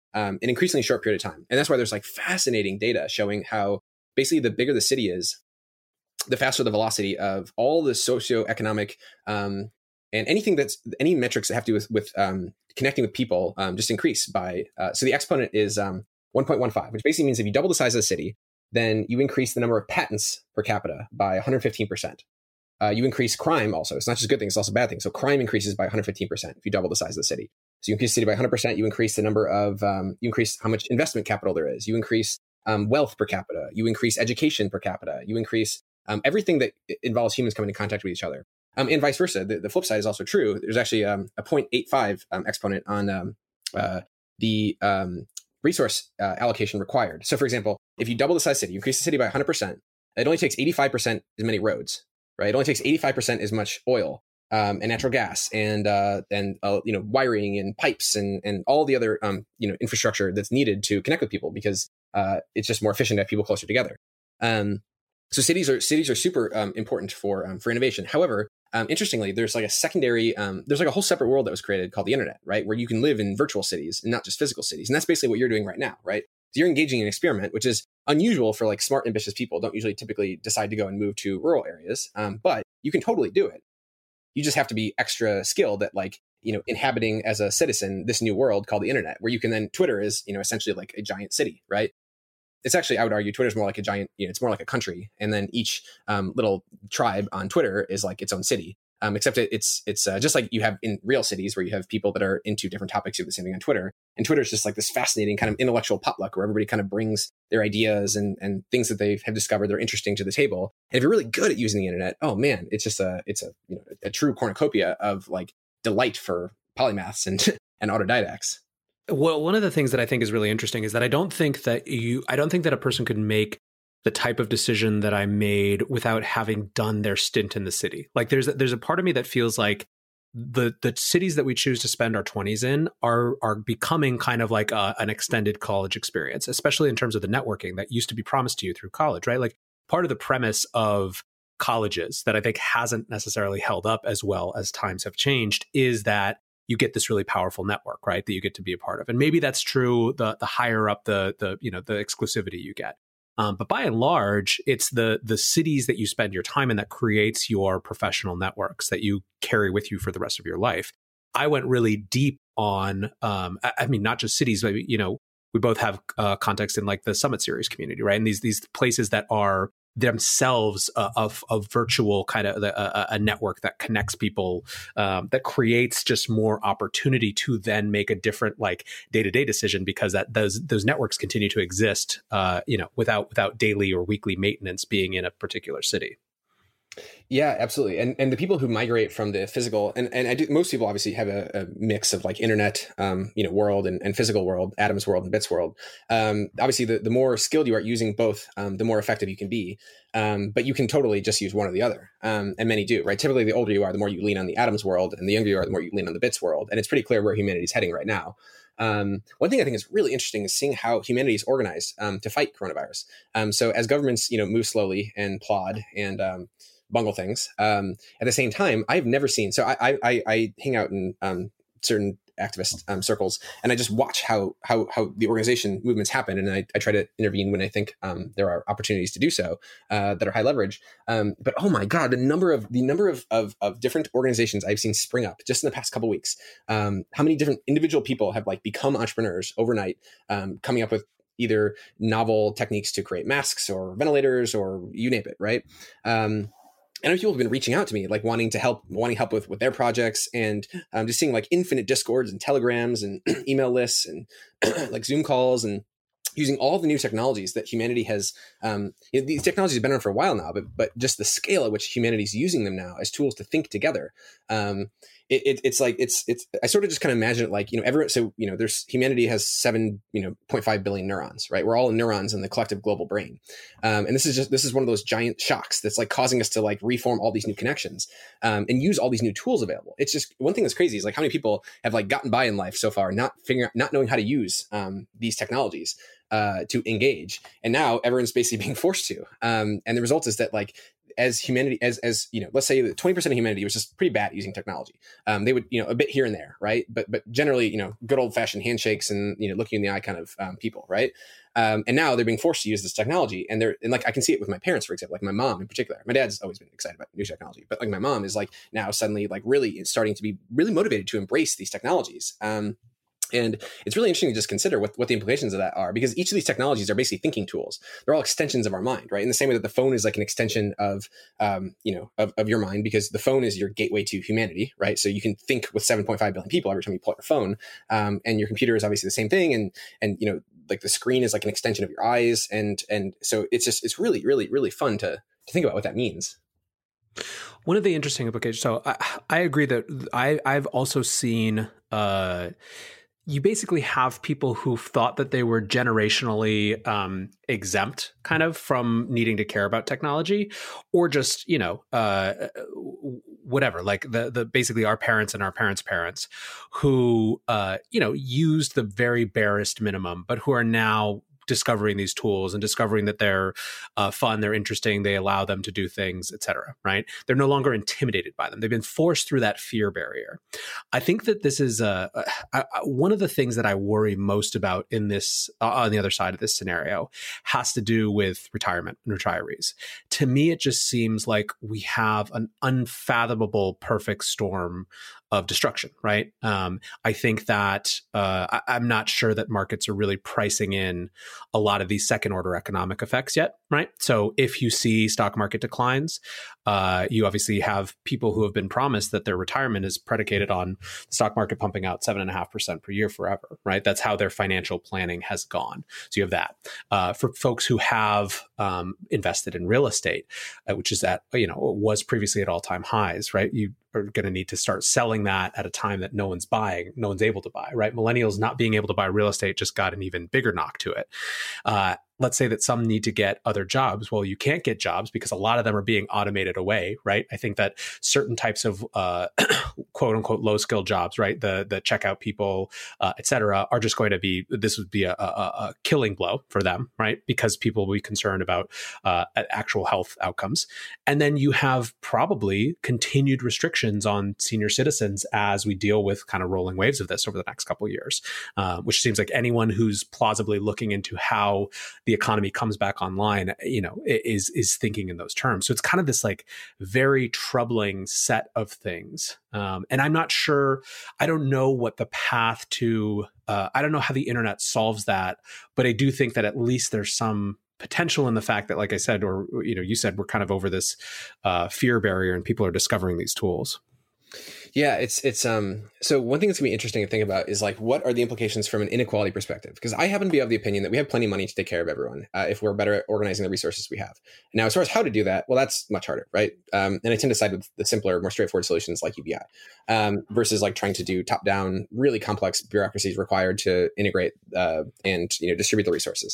an increasingly short period of time. And that's why there's like fascinating data showing how basically the bigger the city is, the faster the velocity of all the socioeconomic and any metrics that have to do with connecting with people just increase by. So the exponent is 1.15, which basically means if you double the size of the city, then you increase the number of patents per capita by 115%. You increase crime also. It's not just good things, it's also bad things. So crime increases by 115% if you double the size of the city. So you increase the city by 100%, you increase the number of, you increase how much investment capital there is. You increase wealth per capita. You increase education per capita. You increase everything that involves humans coming in contact with each other. And vice versa. The flip side is also true. There's actually a 0.85 exponent on the resource allocation required. So for example, if you double the size of the city, you increase the city by 100%, it only takes 85% as many roads, right? It only takes 85% as much oil and natural gas and wiring and pipes and all the other infrastructure that's needed to connect with people, because it's just more efficient to have people closer together. So cities are super important for innovation. However, interestingly, there's like a secondary, there's like a whole separate world that was created called the internet, right? Where you can live in virtual cities and not just physical cities. And that's basically what you're doing right now, right? So you're engaging in an experiment, which is unusual for like smart, ambitious people. Don't usually typically decide to go and move to rural areas, but you can totally do it. You just have to be extra skilled at like, inhabiting as a citizen this new world called the internet, where you can then, Twitter is, essentially like a giant city, right? It's actually, I would argue, Twitter's more like a giant, it's more like a country. And then each little tribe on Twitter is like its own city. Except it's just like you have in real cities where you have people that are into different topics. You have the same thing on Twitter. And Twitter is just like this fascinating kind of intellectual potluck where everybody kind of brings their ideas and things that they have discovered they're interesting to the table. And if you're really good at using the internet, oh man, it's just a true cornucopia of like delight for polymaths and autodidacts. Well, one of the things that I think is really interesting is that I don't think that a person could make the type of decision that I made without having done their stint in the city. Like there's a part of me that feels like the cities that we choose to spend our 20s in are becoming kind of like an extended college experience, especially in terms of the networking that used to be promised to you through college, right? Like part of the premise of colleges that I think hasn't necessarily held up as well as times have changed is that you get this really powerful network, right? That you get to be a part of. And maybe that's true the higher up the exclusivity you get. But by and large, it's the cities that you spend your time in that creates your professional networks that you carry with you for the rest of your life. I went really deep on, not just cities, but, we both have context in like the Summit Series community, right? And these places that are themselves a virtual kind of a network that connects people, that creates just more opportunity to then make a different like day-to-day decision, because that those networks continue to exist, without daily or weekly maintenance being in a particular city. Yeah, absolutely. And the people who migrate from the physical, and most people obviously have a mix of like internet, world and physical world, atoms world and bits world. Obviously, the more skilled you are at using both, the more effective you can be. But you can totally just use one or the other. And many do, right? Typically, the older you are, the more you lean on the atoms world, and the younger you are, the more you lean on the bits world. And it's pretty clear where humanity is heading right now. One thing I think is really interesting is seeing how humanity is organized to fight coronavirus. So as governments, move slowly and plod and bungle things. At the same time, I've never seen. So I hang out in certain activist circles, and I just watch how the organization movements happen, and I try to intervene when I think there are opportunities to do so that are high leverage. But oh my God, the number of different organizations I've seen spring up just in the past couple of weeks. How many different individual people have like become entrepreneurs overnight, coming up with either novel techniques to create masks or ventilators or you name it, right? And people have been reaching out to me, like wanting help with their projects, and just seeing like infinite discords and telegrams and email lists and like Zoom calls, and using all the new technologies that humanity has. These technologies have been around for a while now, but just the scale at which humanity is using them now as tools to think together. It's I sort of just kind of imagine it like, there's humanity has 7.5 billion neurons, right? We're all neurons in the collective global brain. And this is one of those giant shocks that's like causing us to like reform all these new connections, and use all these new tools available. It's just one thing that's crazy is like how many people have like gotten by in life so far, not knowing how to use these technologies to engage. And now everyone's basically being forced to. And the result is that like as humanity, as let's say that 20% of humanity was just pretty bad at using technology. They would, a bit here and there, right? But generally, good old fashioned handshakes and, looking in the eye kind of people, right? And now they're being forced to use this technology, and like I can see it with my parents, for example, like my mom in particular. My dad's always been excited about new technology, but like my mom is like now suddenly like really starting to be really motivated to embrace these technologies. And it's really interesting to just consider what the implications of that are, because each of these technologies are basically thinking tools. They're all extensions of our mind, right? In the same way that the phone is like an extension of your mind, because the phone is your gateway to humanity, right? So you can think with 7.5 billion people every time you pull out your phone, and your computer is obviously the same thing, and like the screen is like an extension of your eyes, and so it's really, really, really fun to think about what that means. One of the interesting implications. So I agree that I've also seen. You basically have people who thought that they were generationally exempt kind of from needing to care about technology, or just, whatever, like the basically our parents and our parents' parents who, used the very barest minimum, but who are now discovering these tools and discovering that they're fun, they're interesting, they allow them to do things, et cetera, right? They're no longer intimidated by them. They've been forced through that fear barrier. I think that this is one of the things that I worry most about in this, on the other side of this scenario, has to do with retirement and retirees. To me, it just seems like we have an unfathomable perfect storm of destruction, right? I think that I'm not sure that markets are really pricing in a lot of these second order economic effects yet, right? So if you see stock market declines, you obviously have people who have been promised that their retirement is predicated on the stock market pumping out 7.5% per year forever, right? That's how their financial planning has gone. So you have that. For folks who have invested in real estate, which is at, was previously at all-time highs, right? You are going to need to start selling that at a time that no one's able to buy, right? Millennials not being able to buy real estate just got an even bigger knock to it. Let's say that some need to get other jobs. Well, you can't get jobs because a lot of them are being automated away, right? I think that certain types of quote unquote low skill jobs, right? The checkout people, et cetera, are just going to be, this would be a killing blow for them, right? Because people will be concerned about actual health outcomes. And then you have probably continued restrictions on senior citizens as we deal with kind of rolling waves of this over the next couple of years, which seems like anyone who's plausibly looking into how the economy comes back online, is thinking in those terms. So it's kind of this like very troubling set of things. And I'm not sure, I don't know what the path to, I don't know how the internet solves that, but I do think that at least there's some potential in the fact that, like I said, or, you said, we're kind of over this fear barrier and people are discovering these tools. Yeah, it's so one thing that's gonna be interesting to think about is like, what are the implications from an inequality perspective? Because I happen to be of the opinion that we have plenty of money to take care of everyone if we're better at organizing the resources we have. Now, as far as how to do that, well, that's much harder, right? And I tend to side with the simpler, more straightforward solutions like UBI versus like trying to do top-down, really complex bureaucracies required to integrate and distribute the resources.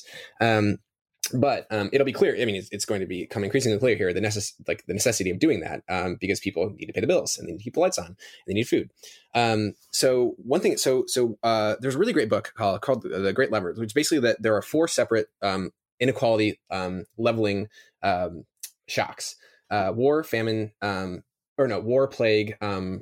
But it'll be clear. I mean, it's going to become increasingly clear here the necessity of doing that because people need to pay the bills and they need to keep the lights on and they need food. So one thing, there's a really great book called The Great Lever, which is basically that there are 4 separate inequality leveling shocks: war, famine, war, plague,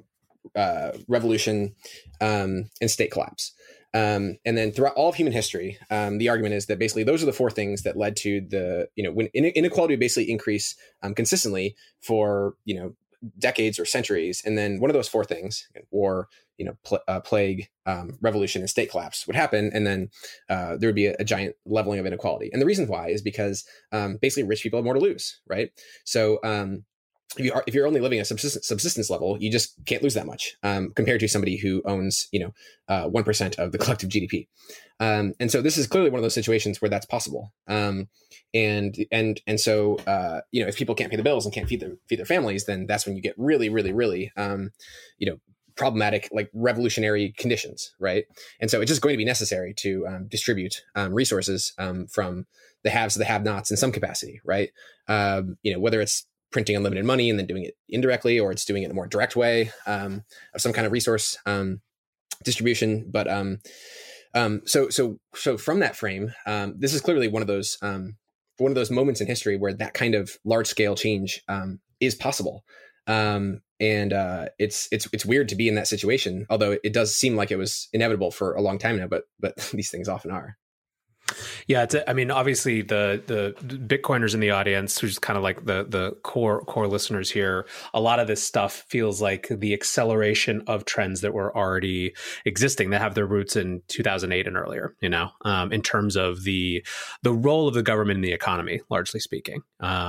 revolution, and state collapse. And then throughout all of human history, the argument is that basically those are the 4 things that led to the, when inequality would basically increase consistently for, decades or centuries. And then one of those 4 things, war, plague, revolution, and state collapse would happen. And then there would be a giant leveling of inequality. And the reason why is because basically rich people have more to lose, right? So if you're only living at subsistence level, you just can't lose that much compared to somebody who owns 1% of the collective GDP. And so this is clearly one of those situations where that's possible. And so if people can't pay the bills and can't feed their families, then that's when you get really, really, really problematic, like revolutionary conditions, right? And so it's just going to be necessary to distribute resources from the haves to the have-nots in some capacity, right? Whether it's printing unlimited money and then doing it indirectly, or it's doing it in a more direct way of some kind of resource distribution. But so from that frame, this is clearly one of those one of those moments in history where that kind of large scale change is possible. It's weird to be in that situation, although it does seem like it was inevitable for a long time now, but these things often are. Yeah, I mean, obviously the Bitcoiners in the audience, who's kind of like the core listeners here, a lot of this stuff feels like the acceleration of trends that were already existing that have their roots in 2008 and earlier, in terms of the role of the government in the economy, largely speaking.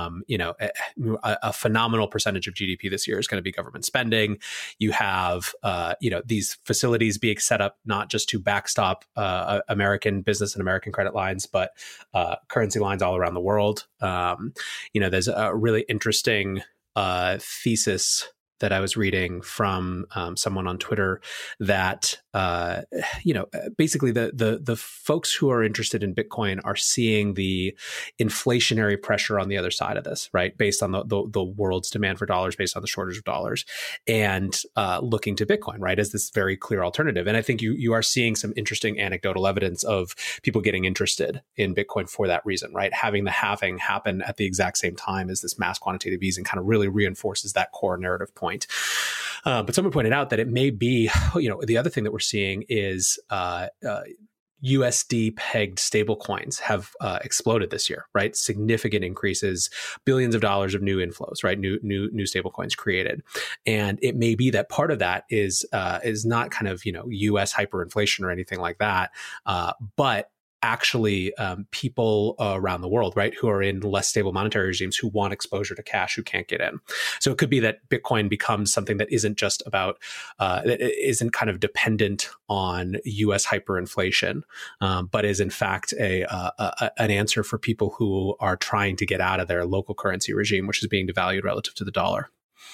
A phenomenal percentage of GDP this year is going to be government spending. You have, these facilities being set up not just to backstop American business and American credit lines, but currency lines all around the world. There's a really interesting thesis that I was reading from someone on Twitter that, basically the folks who are interested in Bitcoin are seeing the inflationary pressure on the other side of this, right? Based on the world's demand for dollars, based on the shortage of dollars, and looking to Bitcoin, right, as this very clear alternative. And I think you are seeing some interesting anecdotal evidence of people getting interested in Bitcoin for that reason, right? Having the halving happen at the exact same time as this mass quantitative easing kind of really reinforces that core narrative point. But someone pointed out that it may be, the other thing that we're seeing is USD pegged stablecoins have exploded this year, right? Significant increases, billions of dollars of new inflows, right? New stablecoins created. And it may be that part of that is not kind of, US hyperinflation or anything like that, but actually people around the world, right, who are in less stable monetary regimes who want exposure to cash who can't get in. So it could be that Bitcoin becomes something that isn't just about, that isn't kind of dependent on US hyperinflation, but is in fact an answer for people who are trying to get out of their local currency regime, which is being devalued relative to the dollar.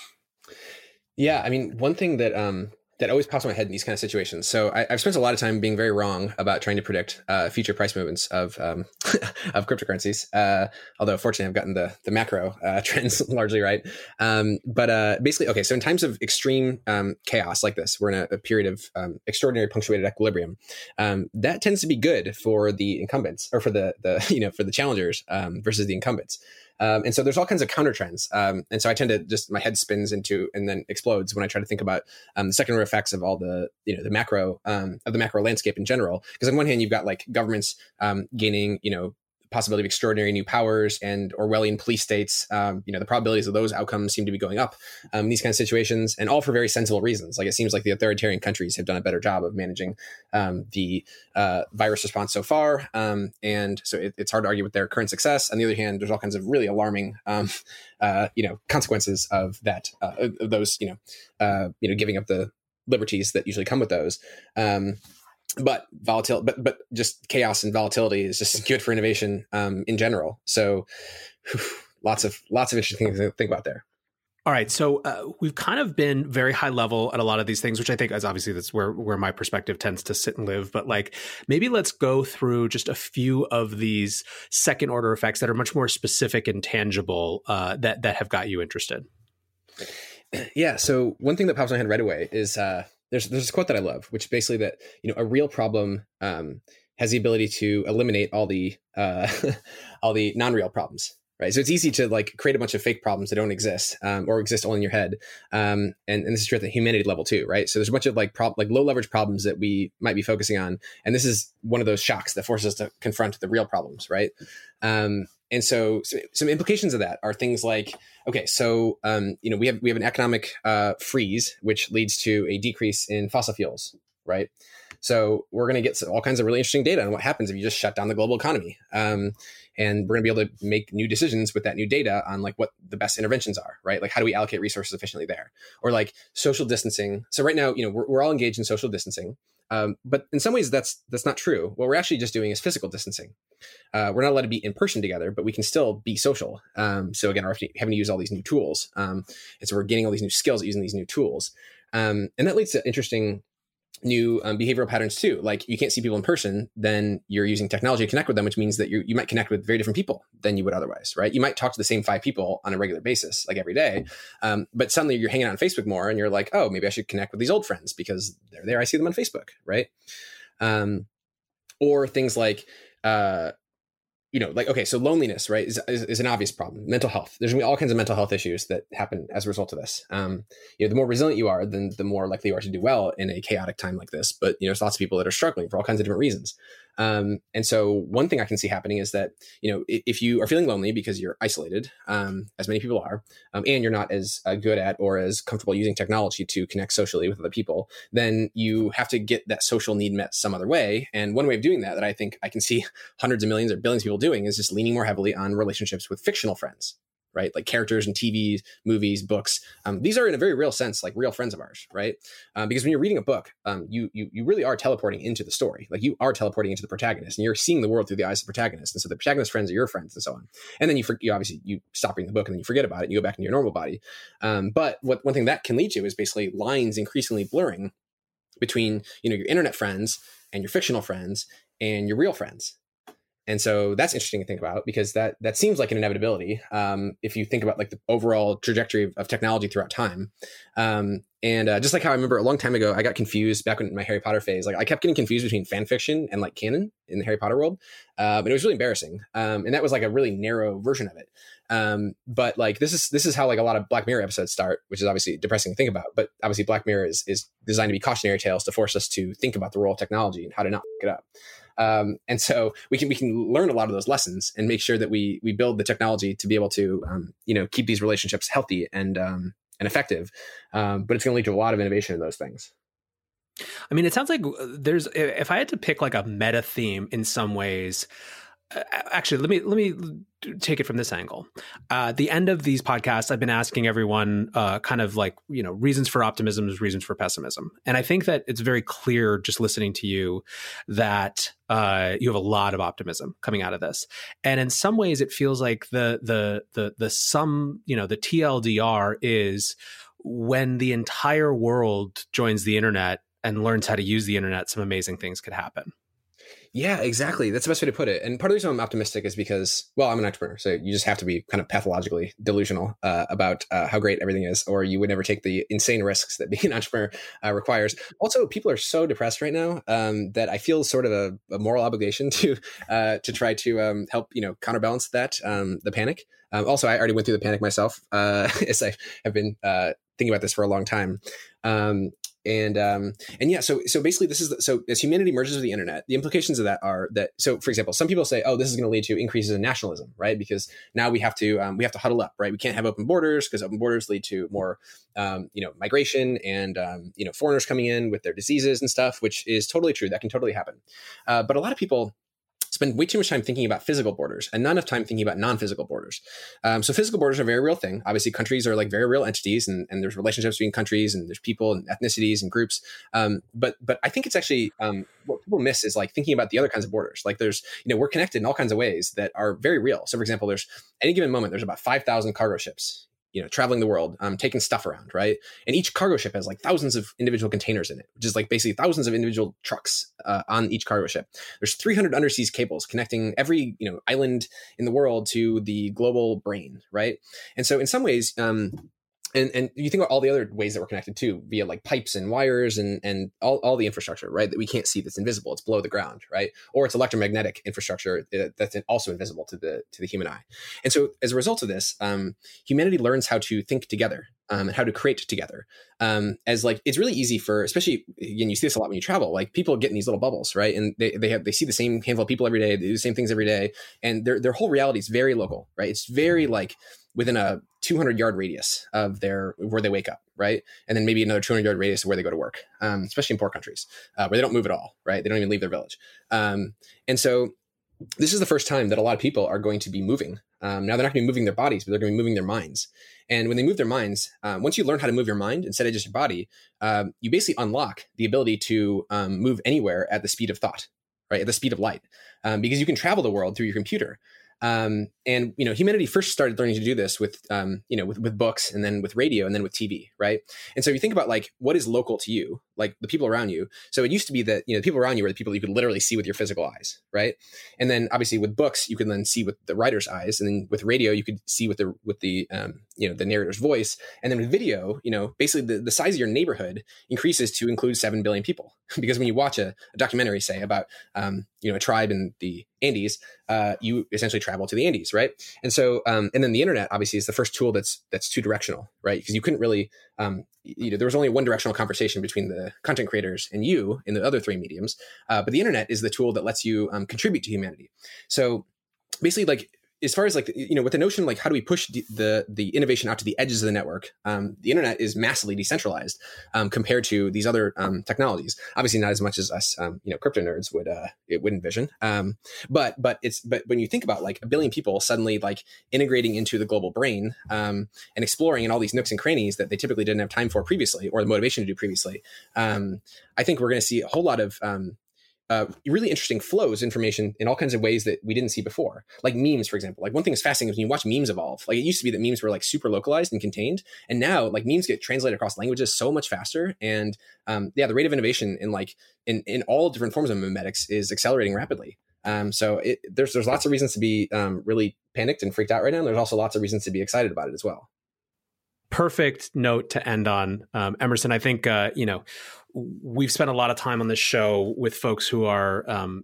Yeah, I mean, one thing that always pops in my head in these kind of situations. So I've spent a lot of time being very wrong about trying to predict future price movements of of cryptocurrencies. Although fortunately I've gotten the macro trends largely right. But basically, okay, so in times of extreme chaos like this, we're in a period of extraordinary punctuated equilibrium. That tends to be good for the incumbents, or for the for the challengers versus the incumbents. And so there's all kinds of counter trends. And so I tend to just, my head spins into and then explodes when I try to think about the secondary effects of all the macro of the macro landscape in general. Because on one hand, you've got like governments gaining, possibility of extraordinary new powers and Orwellian police states. The probabilities of those outcomes seem to be going up in these kind of situations, and all for very sensible reasons. Like, it seems like the authoritarian countries have done a better job of managing the virus response so far, and so it's hard to argue with their current success. On the other hand, there's all kinds of really alarming consequences of that, of those giving up the liberties that usually come with those. But just chaos and volatility is just good for innovation in general. So lots of interesting things to think about there. All right. So we've kind of been very high level at a lot of these things, which I think is obviously that's where my perspective tends to sit and live. But like, maybe let's go through just a few of these second order effects that are much more specific and tangible that have got you interested. Yeah. So one thing that pops in my head right away is there's this quote that I love, which is basically that, a real problem has the ability to eliminate all the non-real problems, right? So it's easy to like create a bunch of fake problems that don't exist or exist only in your head. And this is true at the humanity level too, right? So there's a bunch of like low leverage problems that we might be focusing on. And this is one of those shocks that forces us to confront the real problems, right? And so some implications of that are things like, okay, so we have an economic freeze, which leads to a decrease in fossil fuels, right? So we're going to get all kinds of really interesting data on what happens if you just shut down the global economy, and we're going to be able to make new decisions with that new data on like what the best interventions are, right? Like, how do we allocate resources efficiently there? Or like social distancing. So right now, we're all engaged in social distancing. But in some ways, that's not true. What we're actually just doing is physical distancing. We're not allowed to be in person together, but we can still be social. So again, we're having to use all these new tools. And so we're getting all these new skills using these new tools. And that leads to interesting new behavioral patterns too. Like, you can't see people in person, then you're using technology to connect with them, which means that you might connect with very different people than you would otherwise, right? You might talk to the same 5 people on a regular basis, like every day. But suddenly you're hanging out on Facebook more and you're like, oh, maybe I should connect with these old friends because they're there. I see them on Facebook, right? Or things like, like, okay, so loneliness, right, is an obvious problem. Mental health. There's gonna be all kinds of mental health issues that happen as a result of this. The more resilient you are, then the more likely you are to do well in a chaotic time like this. But, there's lots of people that are struggling for all kinds of different reasons. And so one thing I can see happening is that, if you are feeling lonely because you're isolated, as many people are, and you're not as good at or as comfortable using technology to connect socially with other people, then you have to get that social need met some other way. And one way of doing that I think I can see hundreds of millions or billions of people doing is just leaning more heavily on relationships with fictional friends, right? Like characters in TV, movies, books. These are in a very real sense, like real friends of ours, right? Because when you're reading a book, you really are teleporting into the story. Like you are teleporting into the protagonist and you're seeing the world through the eyes of the protagonist. And so the protagonist's friends are your friends and so on. And then you obviously you stop reading the book and then you forget about it and you go back into your normal body. But one thing that can lead to is basically lines increasingly blurring between, your internet friends and your fictional friends and your real friends. And so that's interesting to think about because that seems like an inevitability if you think about like the overall trajectory of technology throughout time. Just like how I remember a long time ago, I got confused back in my Harry Potter phase. Like I kept getting confused between fan fiction and like canon in the Harry Potter world. But it was really embarrassing. And that was like a really narrow version of it. But like this is how like a lot of Black Mirror episodes start, which is obviously depressing to think about. But obviously Black Mirror is designed to be cautionary tales to force us to think about the role of technology and how to not f it up. And so we can learn a lot of those lessons and make sure that we build the technology to be able to keep these relationships healthy and effective. But it's going to lead to a lot of innovation in those things. I mean, it sounds like if I had to pick like a meta theme in some ways, actually, let me take it from this angle. At the end of these podcasts, I've been asking everyone kind of like, reasons for optimism, reasons for pessimism. And I think that it's very clear just listening to you that you have a lot of optimism coming out of this. And in some ways it feels like the sum, the TLDR is when the entire world joins the internet and learns how to use the internet, some amazing things could happen. Yeah, exactly. That's the best way to put it. And part of the reason I'm optimistic is because, well, I'm an entrepreneur. So you just have to be kind of pathologically delusional about how great everything is, or you would never take the insane risks that being an entrepreneur requires. Also, people are so depressed right now that I feel sort of a moral obligation to try to help, counterbalance that, the panic. Also, I already went through the panic myself as I have been thinking about this for a long time. So basically so as humanity merges with the internet, the implications of that are that, so for example, some people say, oh, this is going to lead to increases in nationalism, right? Because now we have to huddle up, right? We can't have open borders because open borders lead to more, migration and, foreigners coming in with their diseases and stuff, which is totally true. That can totally happen. But a lot of people spend way too much time thinking about physical borders and not enough time thinking about non-physical borders. So physical borders are a very real thing. Obviously, countries are like very real entities, and there's relationships between countries, and there's people and ethnicities and groups. But I think it's actually what people miss is like thinking about the other kinds of borders. Like there's, we're connected in all kinds of ways that are very real. So for example, there's any given moment, there's about 5,000 cargo ships traveling the world, taking stuff around, right? And each cargo ship has like thousands of individual containers in it, which is like basically thousands of individual trucks on each cargo ship. There's 300 undersea cables connecting every, island in the world to the global brain, right? And so in some ways, and you think about all the other ways that we're connected too, via like pipes and wires and all the infrastructure, right? That we can't see, that's invisible. It's below the ground, right? Or it's electromagnetic infrastructure that's also invisible to the human eye. And so as a result of this, humanity learns how to think together and how to create together. As like, it's really easy for, especially, again, you see this a lot when you travel, like people get in these little bubbles, right? And they see the same handful of people every day, they do the same things every day. And their whole reality is very local, right? It's very like within a 200-yard radius of where they wake up, right? And then maybe another 200-yard radius of where they go to work, especially in poor countries where they don't move at all, right? They don't even leave their village. And so this is the first time that a lot of people are going to be moving. Now they're not going to be moving their bodies, but they're going to be moving their minds. And when they move their minds, once you learn how to move your mind instead of just your body, you basically unlock the ability to move anywhere at the speed of thought, right? At the speed of light, because you can travel the world through your computer. And humanity first started learning to do this with books, and then with radio, and then with TV, right? And so if you think about like what is local to you, like the people around you. So it used to be that, the people around you were the people you could literally see with your physical eyes, right? And then obviously with books, you can then see with the writer's eyes, and then with radio, you could see with the the narrator's voice. And then with video, basically the size of your neighborhood increases to include 7 billion people, because when you watch a documentary, say about a tribe in the Andes, you essentially travel to the Andes, right? And so and then the internet obviously is the first tool that's two directional, right? Because you couldn't really there was only one directional conversation between the content creators and you in the other three mediums, but the internet is the tool that lets you contribute to humanity. So basically, like, as far as like, with the notion, like, how do we push the innovation out to the edges of the network? The internet is massively decentralized compared to these other technologies. Obviously, not as much as us, crypto nerds would envision. But when you think about like 1 billion people suddenly like integrating into the global brain and exploring in all these nooks and crannies that they typically didn't have time for previously, or the motivation to do previously, I think we're going to see a whole lot of really interesting flows, information in all kinds of ways that we didn't see before. Like memes, for example. Like, one thing that's fascinating is when you watch memes evolve. Like, it used to be that memes were like super localized and contained, and now like memes get translated across languages so much faster. And the rate of innovation in all different forms of memetics is accelerating rapidly. So there's lots of reasons to be really panicked and freaked out right now. And there's also lots of reasons to be excited about it as well. Perfect note to end on. Emerson, I think, we've spent a lot of time on this show with folks who are,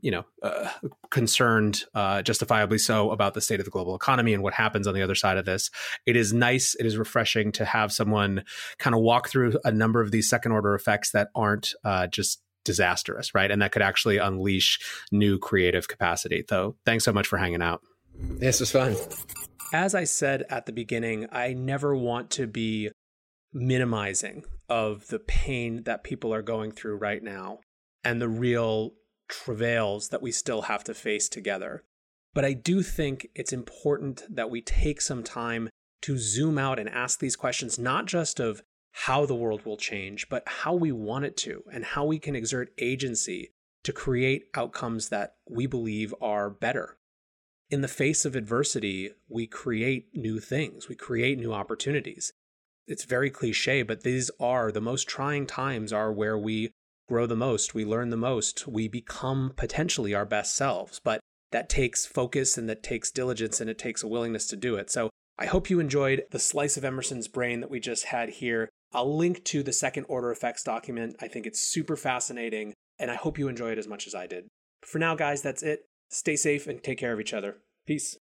concerned, justifiably so, about the state of the global economy and what happens on the other side of this. It is nice, it is refreshing to have someone kind of walk through a number of these second order effects that aren't just disastrous, right? And that could actually unleash new creative capacity. So thanks so much for hanging out. This was fun. As I said at the beginning, I never want to be minimizing of the pain that people are going through right now and the real travails that we still have to face together. But I do think it's important that we take some time to zoom out and ask these questions, not just of how the world will change, but how we want it to, and how we can exert agency to create outcomes that we believe are better. In the face of adversity, we create new things. We create new opportunities. It's very cliche, but these are the most trying times, are where we grow the most, we learn the most, we become potentially our best selves. But that takes focus, and that takes diligence, and it takes a willingness to do it. So I hope you enjoyed the slice of Emerson's brain that we just had here. I'll link to the second order effects document. I think it's super fascinating, and I hope you enjoy it as much as I did. For now, guys, that's it. Stay safe and take care of each other. Peace.